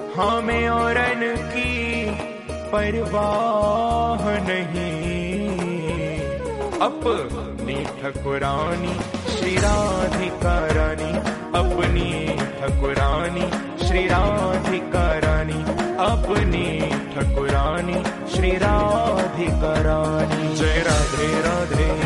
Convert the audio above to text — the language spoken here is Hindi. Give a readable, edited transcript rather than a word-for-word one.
हमें औरन की परवाह नहीं, अपनी ठकुरानी श्री राधिका रानी, अपनी ठकुरानी श्री राधिका रानी, अपनी ठकुरानी श्री राधिका रानी। जय राधे राधे